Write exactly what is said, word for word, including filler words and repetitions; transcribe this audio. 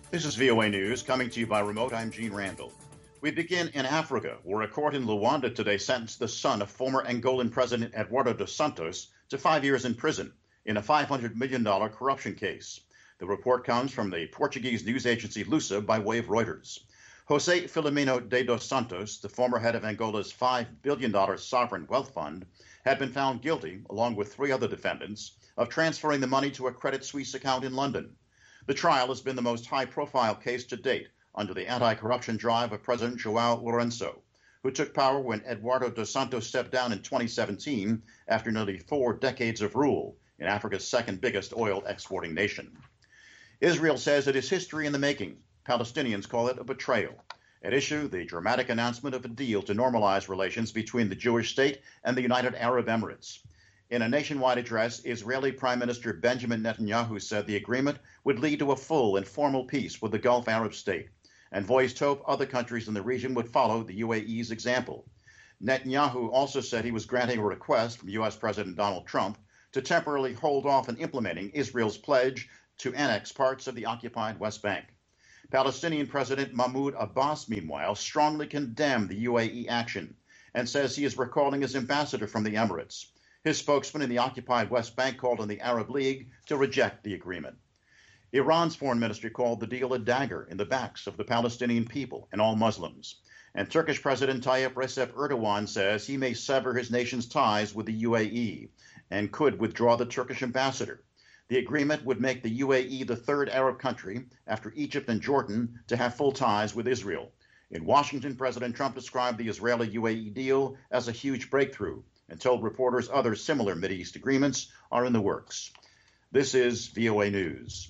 This is V O A News, coming to you by remote. I'm Gene Randall. We begin in Africa, where a court in Luanda today sentenced the son of former Angolan President Eduardo dos Santos to five years in prison in a five hundred million dollars corruption case. The report comes from the Portuguese news agency Lusa by way of Reuters. José Filomeno de dos Santos, the former head of Angola's five billion dollars sovereign wealth fund, had been found guilty, along with three other defendants, of transferring the money to a Credit Suisse account in London. The trial has been the most high-profile case to date under the anti-corruption drive of President João Lourenço, who took power when Eduardo dos Santos stepped down in twenty seventeen after nearly four decades of rule in Africa's second biggest oil exporting nation. Israel says it is history in the making. Palestinians call it a betrayal. At issue, the dramatic announcement of a deal to normalize relations between the Jewish state and the United Arab Emirates. In a nationwide address, Israeli Prime Minister Benjamin Netanyahu said the agreement would lead to a full and formal peace with the Gulf Arab state, and voiced hope other countries in the region would follow the U A E's example. Netanyahu also said he was granting a request from U S President Donald Trump to temporarily hold off on implementing Israel's pledge to annex parts of the occupied West Bank. Palestinian President Mahmoud Abbas, meanwhile, strongly condemned the U A E action and says he is recalling his ambassador from the Emirates. His spokesman in the occupied West Bank called on the Arab League to reject the agreement. Iran's foreign ministry called the deal a dagger in the backs of the Palestinian people and all Muslims. And Turkish President Tayyip Recep Erdogan says he may sever his nation's ties with the U A E and could withdraw the Turkish ambassador. The agreement would make the U A E the third Arab country after Egypt and Jordan to have full ties with Israel. In Washington, President Trump described the Israeli-U A E deal as a huge breakthrough and told reporters other similar Mideast agreements are in the works. This is V O A News.